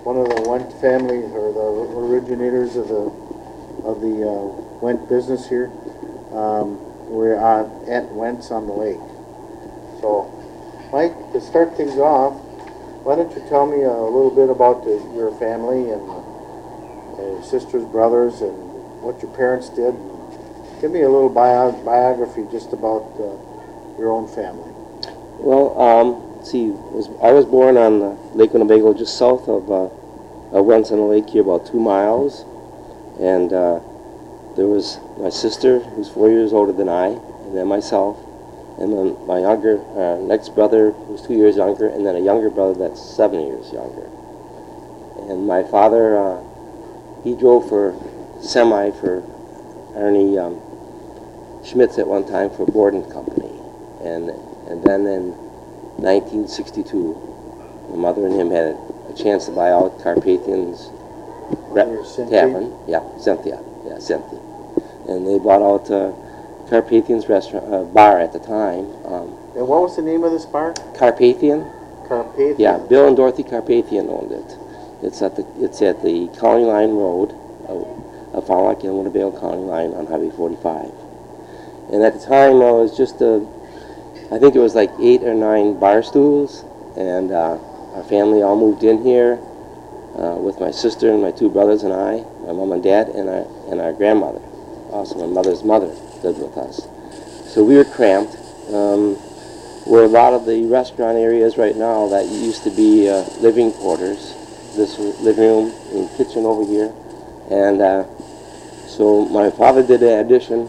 one of the Went families or the originators of the Went business here. We're at Went's on the lake. So, Mike, to start things off, why don't you tell me a little bit about your family and your sisters, brothers, and what your parents did? Give me a little biography just about your own family. Well, see, I was born on Lake Winnebago, just south of Wentz on the lake here, about 2 miles. And there was my sister, who's 4 years older than I, and then myself, and then my next brother, who's 2 years younger, and then a younger brother that's 7 years younger. And my father, he drove for semi for Ernie Schmitz at one time for Borden Company. And then in 1962, my mother and him had a chance to buy out Carpathian's Tavern. Cynthia. And they bought out Carpathian's bar at the time. And what was the name of this bar? Carpathian. Carpathian. Yeah, Bill and Dorothy Carpathian owned it. It's at the County Line Road, of Fond du Lac and Winnebago County Line on Highway 45. And at the time, it was just I think it was like 8 or 9 bar stools, and our family all moved in here with my sister and my 2 brothers and I, my mom and dad, and our grandmother. Also, my mother's mother lived with us. So we were cramped. Where a lot of the restaurant areas right now that used to be living quarters, this living room and kitchen over here. And so my father did an addition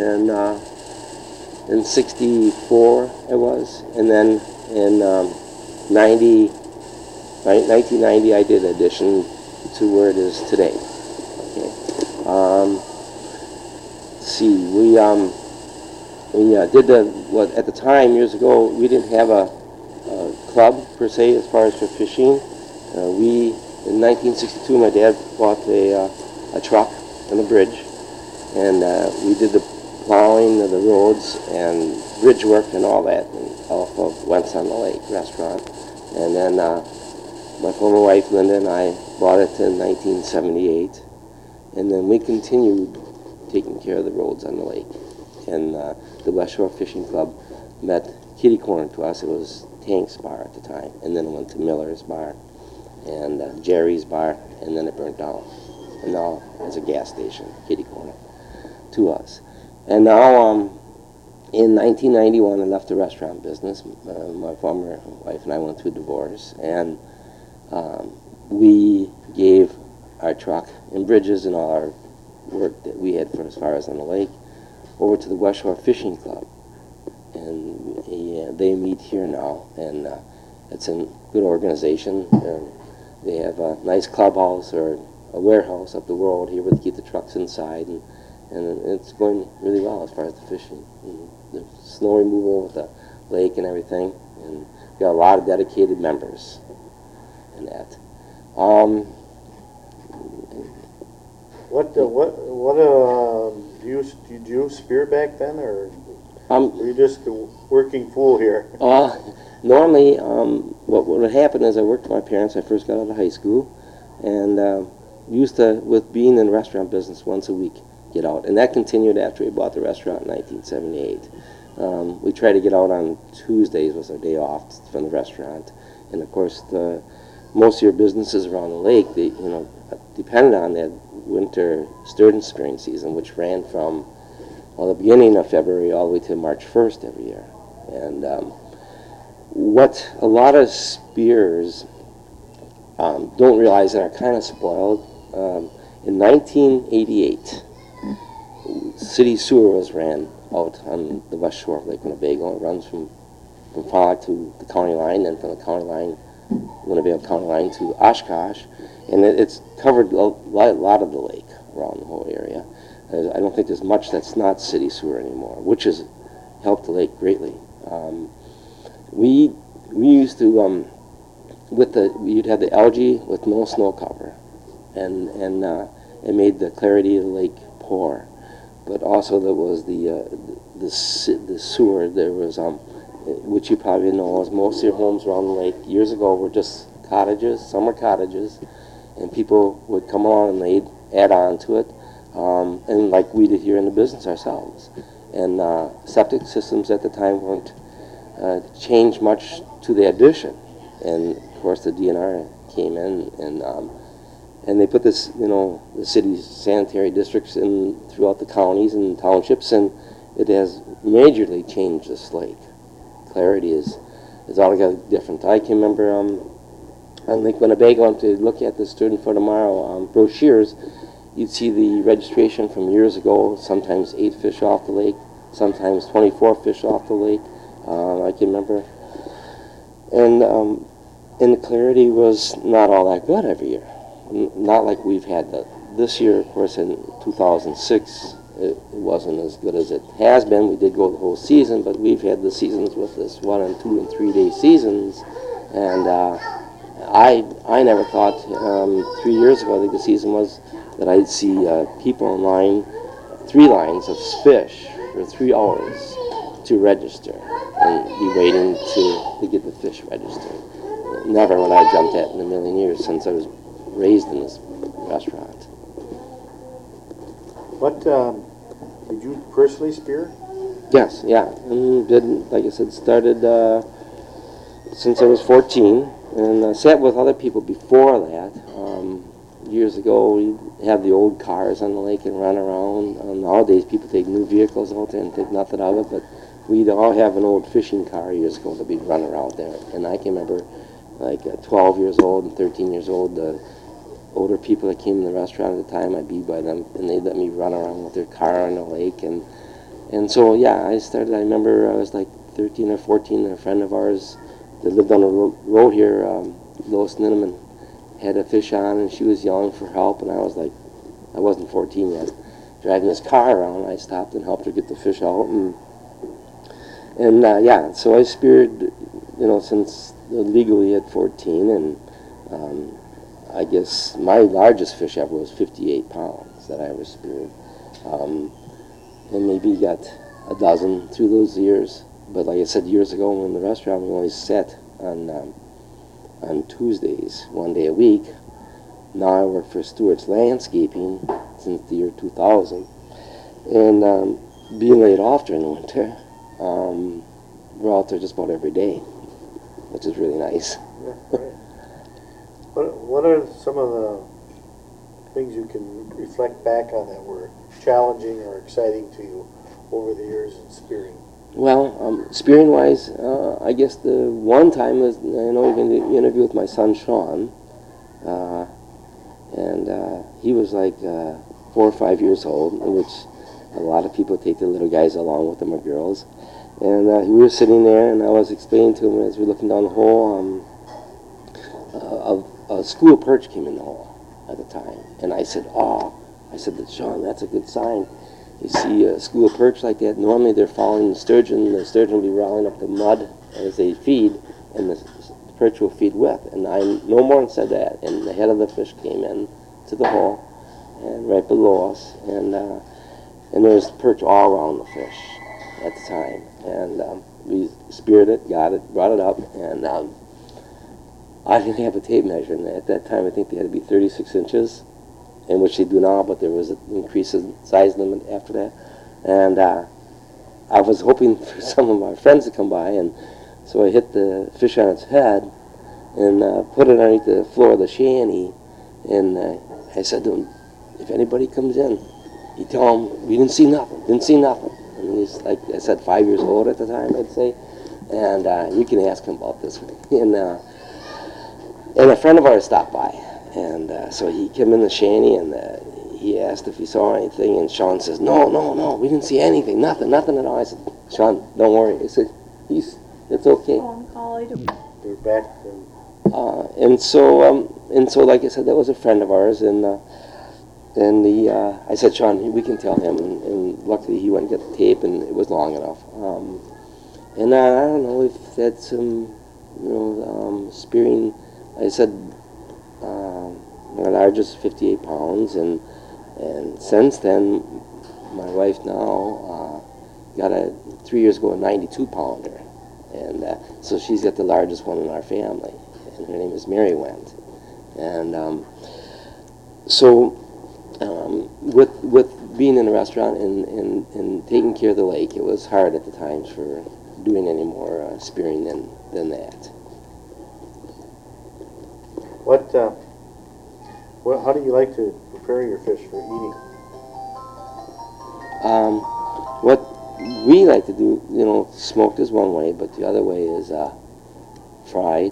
in 64 it was, and then in 1990 I did addition to where it is today. Okay. We did at the time years ago we didn't have a club per se as far as for fishing. In 1962 my dad bought a truck and a bridge, and we did the plowing of the roads and bridge work and all that off of Wentz on the Lake restaurant. And then my former wife Linda and I bought it in 1978, and then we continued taking care of the roads on the lake. And the West Shore Fishing Club met kitty corner to us. It was Tank's Bar at the time, and then it went to Miller's Bar and Jerry's Bar, and then it burnt down. And now it's a gas station, kitty corner, to us. And now, in 1991, I left the restaurant business. My former wife and I went through a divorce, and we gave our truck and bridges and all our work that we had for as far as on the lake over to the West Shore Fishing Club. And they meet here now, and it's a good organization. They have a nice clubhouse or a warehouse up the road here where they keep the trucks inside, and it's going really well as far as the fishing. And the snow removal with the lake and everything, and we got a lot of dedicated members in that. Did you spear back then, or were you just a working fool here? Normally, what would happen is I worked for my parents. I first got out of high school, and used to, with being in the restaurant business, once a week get out, and that continued after we bought the restaurant in 1978. We tried to get out on Tuesdays was our day off from the restaurant, and of course most of your businesses around the lake, depended on that winter sturgeon spearing season, which ran from the beginning of February all the way to March 1st every year. And what a lot of spearers don't realize and are kind of spoiled, in 1988, city sewer was ran out on the west shore of Lake Winnebago. It runs from Fond du Lac to the county line, and from the county line, Winnebago County line, to Oshkosh, and it's covered a lot of the lake around the whole area. I don't think there's much that's not city sewer anymore, which has helped the lake greatly. We used to you'd have the algae with no snow cover, and it made the clarity of the lake poor. But also there was the sewer. There was which you probably know, is most of your homes around the lake years ago were just cottages, summer cottages, and people would come along and they'd add on to it, and like we did here in the business ourselves. And septic systems at the time weren't changed much to the addition, and of course the DNR came in and they put this, the city's sanitary districts in throughout the counties and townships, and it has majorly changed this lake. Clarity is altogether different. I can remember on Lake Winnebago, to look at the Student for Tomorrow brochures, you'd see the registration from years ago, sometimes 8 fish off the lake, sometimes 24 fish off the lake. I can remember. And the clarity was not all that good every year. Not like we've had this year, of course, in 2006, it wasn't as good as it has been. We did go the whole season, but we've had the seasons with this 1 and 2 and 3 day seasons. And I never thought 3 years ago, I think the season was, that I'd see people in line, 3 lines of fish for 3 hours to register and be waiting to get the fish registered. Never would I have jumped at in a million years since I was raised in this restaurant. What, did you personally spear? Yes, yeah. Did, like I said, started since I was 14, and sat with other people before that. Years ago, we'd have the old cars on the lake and run around. Nowadays, people take new vehicles out there and think nothing of it, but we'd all have an old fishing car years ago that we'd run around there. And I can remember, like 12 years old and 13 years old, the older people that came in the restaurant at the time, I'd be by them, and they'd let me run around with their car on the lake. And so, yeah, I remember I was like 13 or 14, and a friend of ours that lived on the road here, Lois Ninneman, had a fish on, and she was yelling for help, and I wasn't 14 yet, driving this car around. I stopped and helped her get the fish out, and yeah, so I speared, since legally at 14, and I guess my largest fish ever was 58 pounds that I ever speared, and maybe got a dozen through those years. But like I said, years ago in the restaurant, we only sat on Tuesdays, 1 day a week. Now I work for Stewart's Landscaping since the year 2000. And being laid off during the winter, we're out there just about every day, which is really nice. Yeah, right. What are some of the things you can reflect back on that were challenging or exciting to you over the years in spearing? Well, spearing-wise, I guess the one time was, I know you're going to interview with my son, Sean, and he was like 4 or 5 years old, in which a lot of people take their little guys along with them, or girls. And we were sitting there, and I was explaining to him as we were looking down the hole, a school perch came in the hole at the time. And I said, to Sean, that's a good sign. You see a school of perch like that, normally they're following the sturgeon will be rolling up the mud as they feed, and the perch will feed with. And I no more than said that, and the head of the fish came in to the hole, and right below us, and there was perch all around the fish at the time. And we speared it, got it, brought it up, and I didn't have a tape measure, and at that time I think they had to be 36 inches. In which they do now, but there was an increase in size limit after that. And I was hoping for some of my friends to come by, and so I hit the fish on its head and put it underneath the floor of the shanty, and I said to him, if anybody comes in, you tell them we didn't see nothing. And he's, like I said, 5 years old at the time, I'd say, and you can ask him about this. And a friend of ours stopped by. And so he came in the shanty, and he asked if he saw anything, and Sean says, no, we didn't see anything, nothing at all. I said, Sean, don't worry. I said, it's okay. You're back. And so, like I said, that was a friend of ours, and I said, Sean, we can tell him, and luckily he went and got the tape, and it was long enough. And I don't know, we've had some, spearing. I said, my largest 58 pounds, and since then, my wife now got 3 years ago a 92 pounder, and so she's got the largest one in our family, and her name is Mary Wendt. And so with being in a restaurant and taking care of the lake, it was hard at the times for doing any more spearing than that. How do you like to prepare your fish for eating? What we like to do, smoked is one way, but the other way is fried.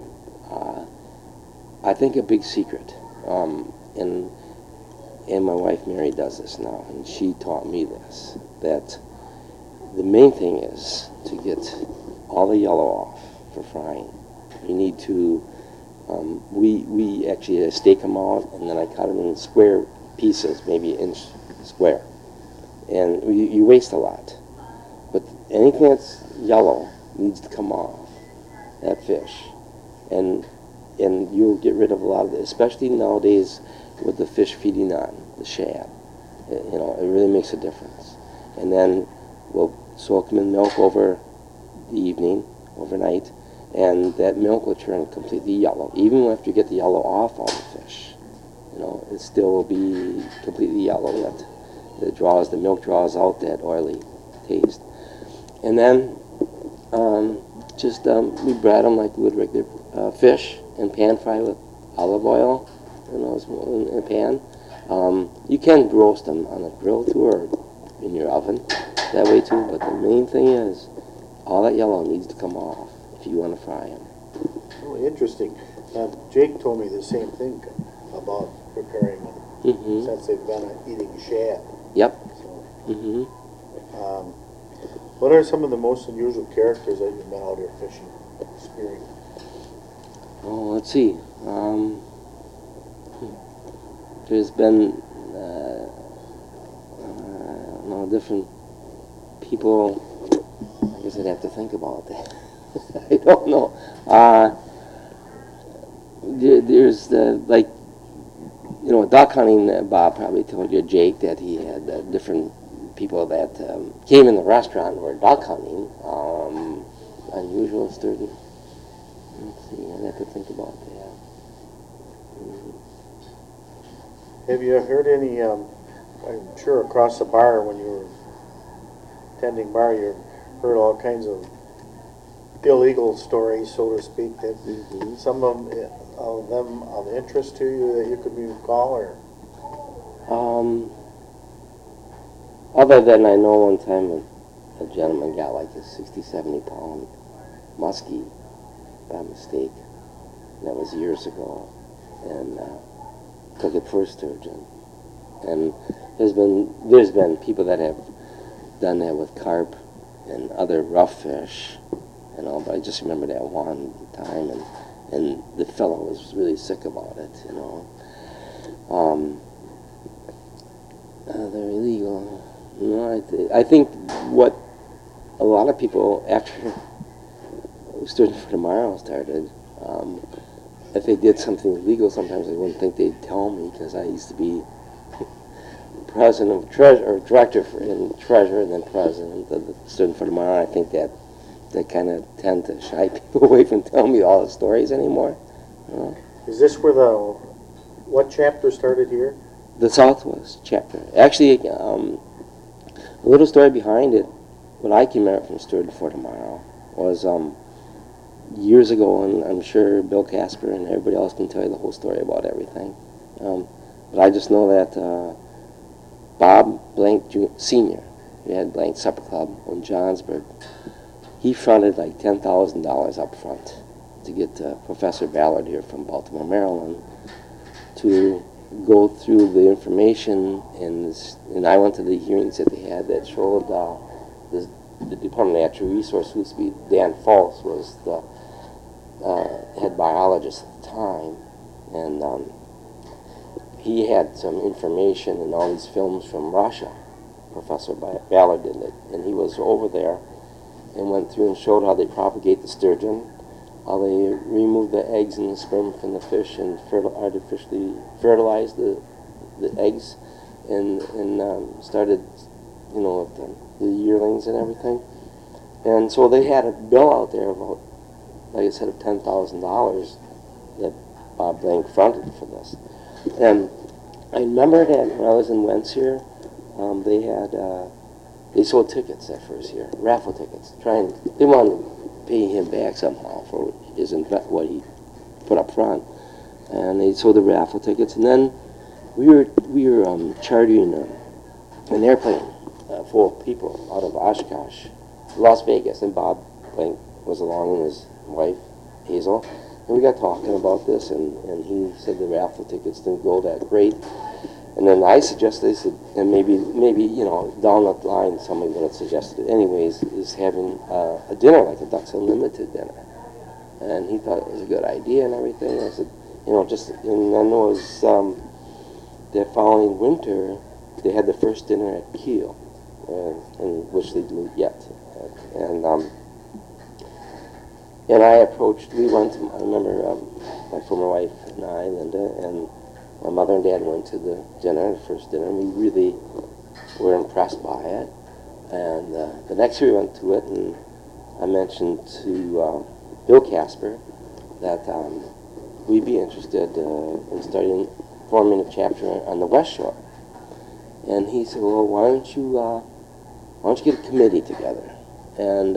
I think a big secret, and my wife Mary does this now, and she taught me this, that the main thing is to get all the yellow off for frying. You need to, we actually stake them out, and then I cut them in square pieces, maybe an inch square. And you waste a lot. But anything that's yellow needs to come off that fish. And you'll get rid of a lot of it, especially nowadays with the fish feeding on the shad. It really makes a difference. And then we'll soak them in milk over the evening, overnight, and that milk will turn completely yellow. Even after you get the yellow off all the fish, it still will be completely yellow. The milk draws out that oily taste. And then we bread them like we would regular fish and pan fry with olive oil in a pan. You can roast them on a grill too, or in your oven that way too, but the main thing is all that yellow needs to come off if you want to fry them. Oh, interesting. Jake told me the same thing about preparing them since they've been eating shad. Yep. So, what are some of the most unusual characters that you've been out here fishing, spearing? Oh, let's see. There's been different people. I guess I'd have to think about that. I don't know. There's duck hunting. Bob probably told you, Jake, that he had different people that came in the restaurant and were duck hunting. Unusual, sturdy. Let's see. I'd have to think about that. Have you heard any? I'm sure across the bar when you were tending bar, you heard all kinds of illegal stories, so to speak. That some of them of interest to you that you could recall, or? Other than I know one time a gentleman got like a 60, 70 pound muskie by mistake. That was years ago, and took it for a sturgeon. And there's been people that have done that with carp and other rough fish, but I just remember that one time, and the fellow was really sick about it, They're illegal. I think what a lot of people, after Sturgeon for Tomorrow started, if they did something illegal, sometimes I wouldn't think they'd tell me, because I used to be president of treasure, or director in treasure, and then president of the Sturgeon for Tomorrow. I think that they kind of tend to shy people away from telling me all the stories anymore. Is this where what chapter started here? The Southwest chapter. Actually, a little story behind it, what I can remember from Sturgeon for Tomorrow was years ago, and I'm sure Bill Casper and everybody else can tell you the whole story about everything. But I just know that Bob Blank Sr., who had Blank Supper Club in Johnsburg, he fronted like $10,000 up front to get Professor Ballard here from Baltimore, Maryland, to go through the information, and I went to the hearings that they had that showed the Department of Natural Resources, who used to be Dan Falls, was the head biologist at the time, and he had some information and all these films from Russia. Professor Ballard did it, and he was over there and went through and showed how they propagate the sturgeon, how they remove the eggs and the sperm from the fish and artificially fertilize the eggs, and started, with the yearlings and everything. And so they had a bill out there of about, like I said, of $10,000, that Bob Blank fronted for this. And I remember that when I was in Wentz here, they sold tickets that first year, raffle tickets, they wanted to pay him back somehow for what he put up front. And they sold the raffle tickets, and then we were chartering an airplane full of people out of Oshkosh, Las Vegas, and Bob Blank was along with his wife, Hazel, and we got talking about this, and he said the raffle tickets didn't go that great. And then I said, and maybe down the line somebody would have suggested it anyways, is having a dinner like a Ducks Unlimited dinner. And he thought it was a good idea and everything. I said, and then it was that following winter, they had the first dinner at Kiel, in which they do yet. And I approached, I remember my former wife and I, Linda, and my mother and dad went to the first dinner, and we really were impressed by it. And the next year we went to it, and I mentioned to Bill Casper that we'd be interested in forming a chapter on the West Shore. And he said, well, why don't you get a committee together, and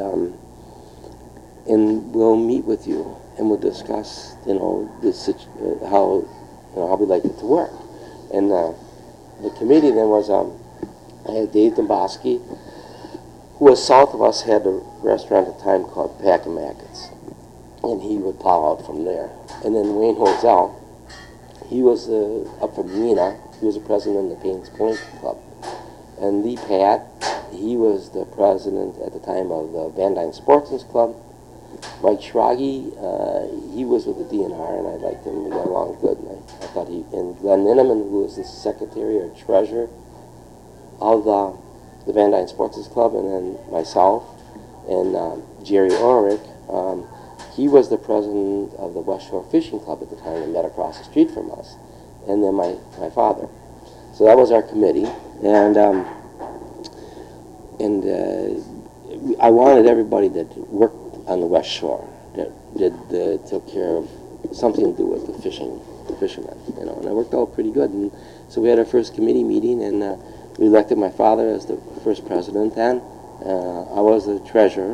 we'll meet with you, and we'll discuss, how we'd like it to work. And the committee then was, I had Dave Domboski, who was south of us, had a restaurant at the time called Pack and Mackets, and he would plow out from there. And then Wayne Hozel, he was up from Neenah. He was the president of the Paynes Point Club. And Lee Pat, he was the president at the time of the Van Dyne Sportsman's Club. Mike Schrage, he was with the DNR, and I liked him. We got along good. And I thought and Glenn Ninneman, who was the secretary or treasurer of the Van Dyne Sportsman's Club, and then myself, and Jerry Ulrich, he was the president of the West Shore Fishing Club at the time, and met across the street from us, and then my father. So that was our committee, and I wanted everybody that worked on the West Shore that took care of something to do with the fishermen, and it worked out pretty good. And so we had our first committee meeting, and we elected my father as the first president. Then I was the treasurer,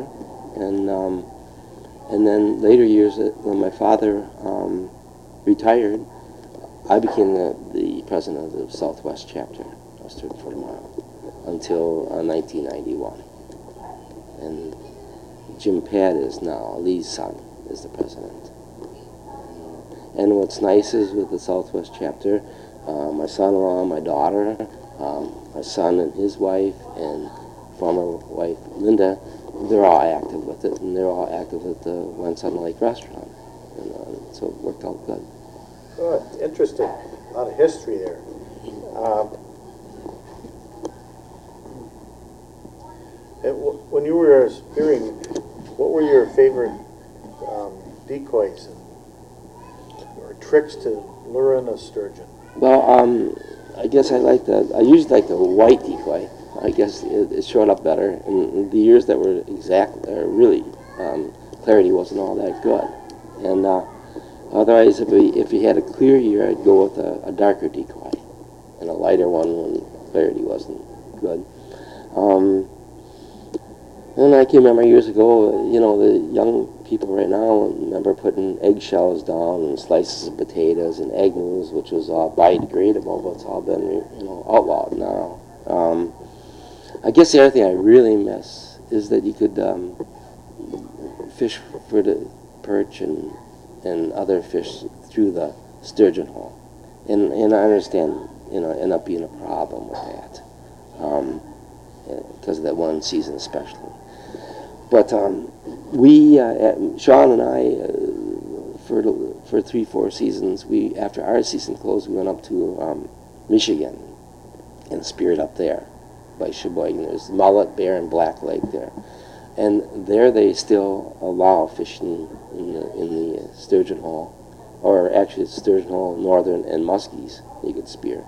and then later years when my father retired, I became the president of the Southwest chapter of Sturgeon for Tomorrow until 1991. And Jim Pat is now, Lee's son, is the president. And what's nice is with the Southwest chapter, my son-in-law, my daughter, my son and his wife, and former wife Linda, they're all active with it, and they're all active with the Wentz on the Lake restaurant. And so it worked out good. Good, interesting. A lot of history there. When you were spearing, what were your favorite decoys or tricks to lure in a sturgeon? Well, I guess I usually like the white decoy. I guess it showed up better. In the years that were really, clarity wasn't all that good. And otherwise, if you had a clear year, I'd go with a darker decoy and a lighter one when clarity wasn't good. And I can remember years ago, the young people right now remember putting eggshells down and slices of potatoes and Agnews, which was all biodegradable, but it's all been, outlawed now. I guess the other thing I really miss is that you could fish for the perch and other fish through the sturgeon hole. And I understand, end up being a problem with that, because of that one season especially. But we, Sean and I, for 3-4 seasons, after our season closed, we went up to Michigan and speared up there by Sheboygan. There's mullet, bear, and black lake there. And there they still allow fishing in the sturgeon hole, or actually it's sturgeon hole, northern, and muskies you could spear.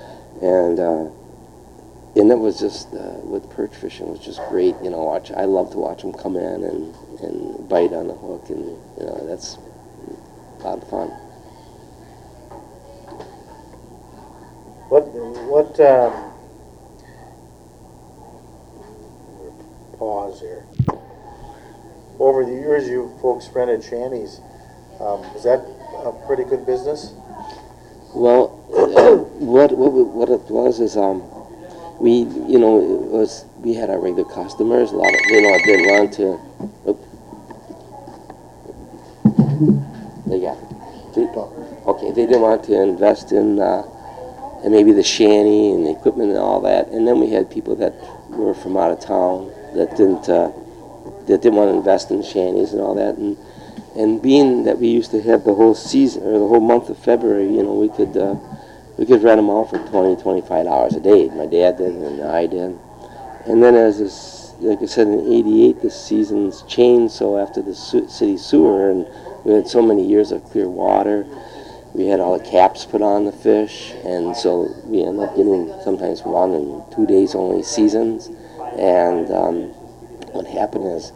And it was just, with perch fishing, it was just great, I love to watch them come in and bite on the hook, and, that's a lot of fun. what, pause here. Over the years, you folks rented shanties. Was that a pretty good business? Well, what it was is we we had our regular customers. A lot of didn't want to. They got it. Okay, they didn't want to invest in maybe the shanty and the equipment and all that. And then we had people that were from out of town that didn't want to invest in shanties and all that. And being that we used to have the whole season or the whole month of February, we could rent them out for $20-$25 a day. My dad did and I did. And then as this, like I said, in '88, the seasons changed. So after the city sewer, and we had so many years of clear water, we had all the caps put on the fish, and so we ended up getting sometimes 1 and 2 days only seasons. And what happened is,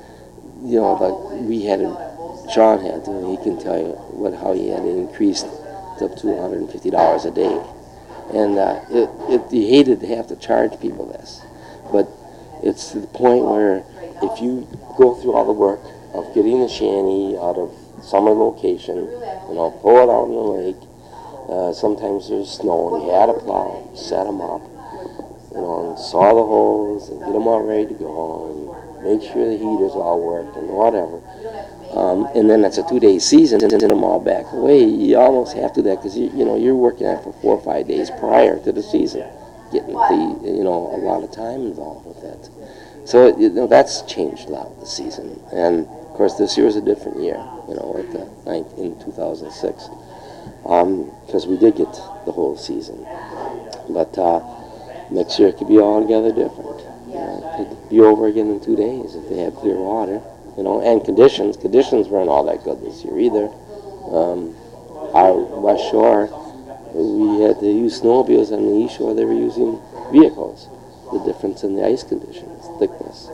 Sean had to, he can tell you how he had increased up to $150 a day. And he hated to have to charge people this. But it's to the point where if you go through all the work of getting the shanty out of summer location, pull it out in the lake, sometimes there's snow and you had to plow, set them up, and saw the holes and get them all ready to go and make sure the heaters all worked and whatever. And then it's a 2-day season and send them all back away. You almost have to do that because you're working at it for 4 or 5 days prior to the season, getting a lot of time involved with that. So that's changed a lot with the season. And of course this year is a different year, in 2006, because we did get the whole season. But next year it could be altogether different. It could be over again in 2 days if they have clear water. And conditions weren't all that good this year either. Our West Shore, we had to use snowmobiles. On the East Shore, they were using vehicles. The difference in the ice conditions, thickness.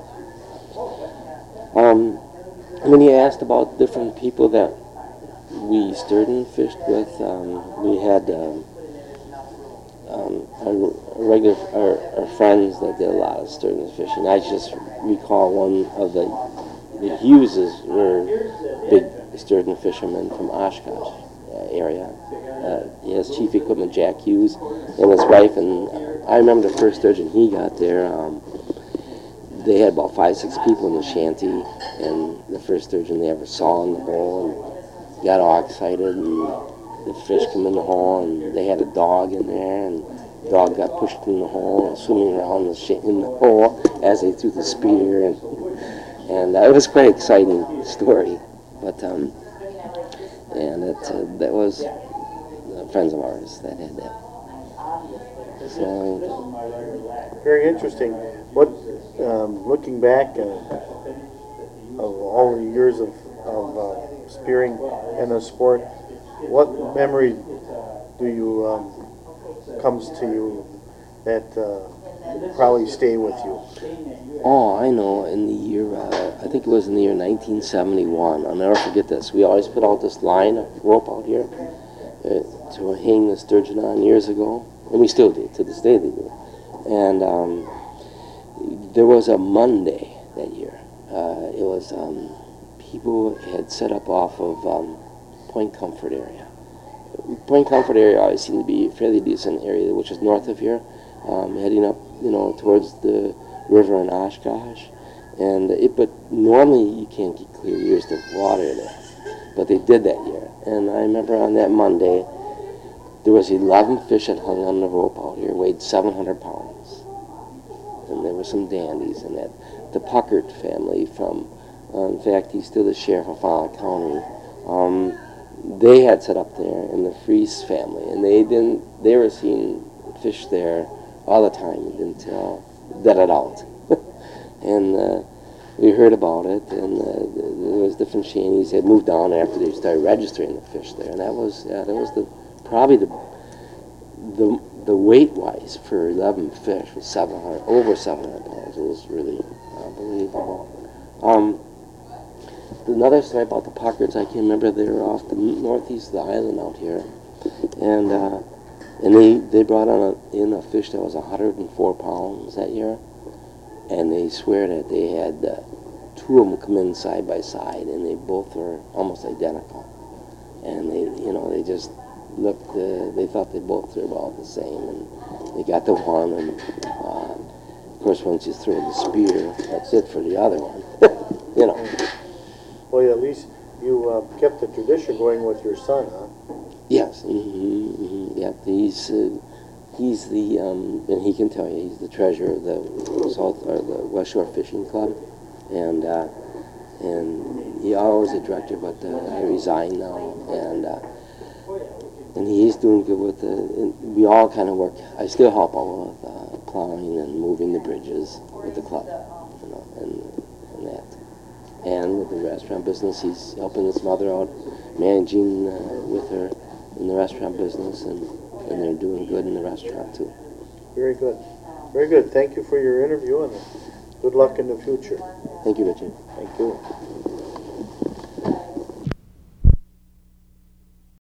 When you asked about different people that we stirred and fished with, we had our friends that did a lot of stirred and fishing. I just recall one of the Hugheses were big sturgeon fishermen from Oshkosh area. He has chief equipment Jack Hughes and his wife, and I remember the first sturgeon he got there. They had about 5-6 people in the shanty, and the first sturgeon they ever saw in the hole, and got all excited, and the fish come in the hole, and they had a dog in there, and the dog got pushed in the hole, and swimming around in the hole as they threw the spear, and it was quite an exciting story. But that was friends of ours that had that. So very interesting. What looking back of all the years of spearing and the sport, what memory do you comes to you that probably stay with you? Oh, I know. In the year, I think it was in the year 1971. I'll never forget this. We always put out this line of rope out here to hang the sturgeon on years ago, and we still do. To this day, they do. And there was a Monday that year. It was people had set up off of Point Comfort area. Point Comfort area always seemed to be a fairly decent area, which is north of here, heading up, towards the river in Oshkosh. But normally you can't get clear years of water there. But they did that year. And I remember on that Monday, there was 11 fish that hung on the rope out here, weighed 700 pounds. And there were some dandies in that. The Puckert family from, in fact, he's still the sheriff of Fowler County. They had set up there, and the Fries family, and they were seeing fish there all the time until that it out. And we heard about it, and there was different shanties that moved down after they started registering the fish there, and that was probably the weight-wise for 11 fish was over 700 pounds. It was really unbelievable. Another story about the Puckerts, I can remember they were off the northeast of the island out here, and And they brought in a fish that was 104 pounds that year, and they swear that they had two of them come in side by side, and they both were almost identical. And they just looked, they thought they both were about the same, and they got the one, and of course once you throw the spear, that's it for the other one, Well, at least you kept the tradition going with your son, huh? Yes, yeah, he's the, and he can tell you, he's the treasurer of the the West Shore Fishing Club, and he always a director, but I resigned now, and he's doing good with we all kind of work. I still help out with plowing and moving the bridges with the club, and that. And with the restaurant business, he's helping his mother out, managing with her in the restaurant business, and they're doing good in the restaurant too. Very good. Very good. Thank you for your interview, and good luck in the future. Thank you, Richard. Thank you.